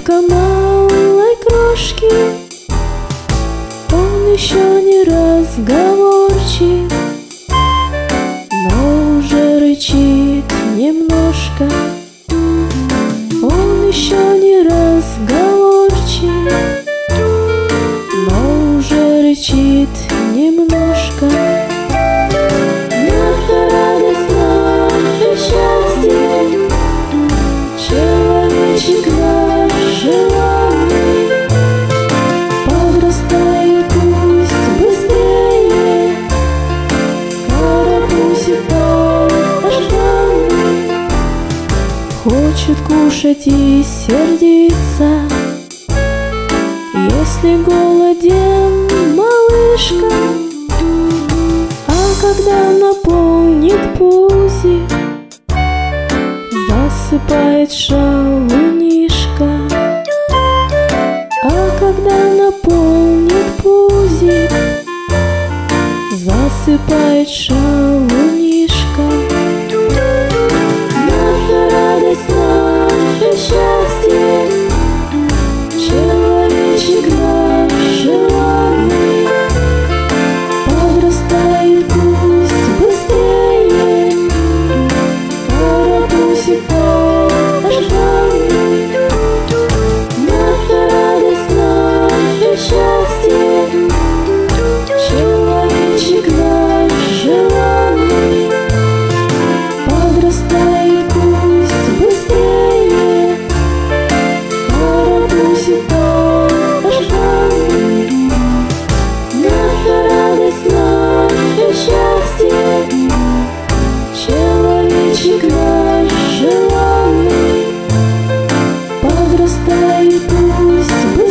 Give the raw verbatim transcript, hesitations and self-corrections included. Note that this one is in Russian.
улыбка малой крошки, он еще не разговорчив, но уже рычит немножко. Он еще не разговорчив, но уже рычит немножко. Наша радость, наше счастье, человечек наш желанный, подрастает пусть быстрее, карапузик долгожданный, хочет кушать и сердиться. Если голоден малышка, а когда наполнит пузик, засыпает шалунишка. А когда наполнит пузик, засыпает шалунишка. Наша радость, наше счастье, человечек наш желанный, подрастает пусть быстрее, карапузик долгожданный. Наша радость, наше счастье, человечек наш желанный, подрастает пусть быстрее, карапузик долгожданный. Наша радость, наше счастье, человечек наш желанный, подрастает пусть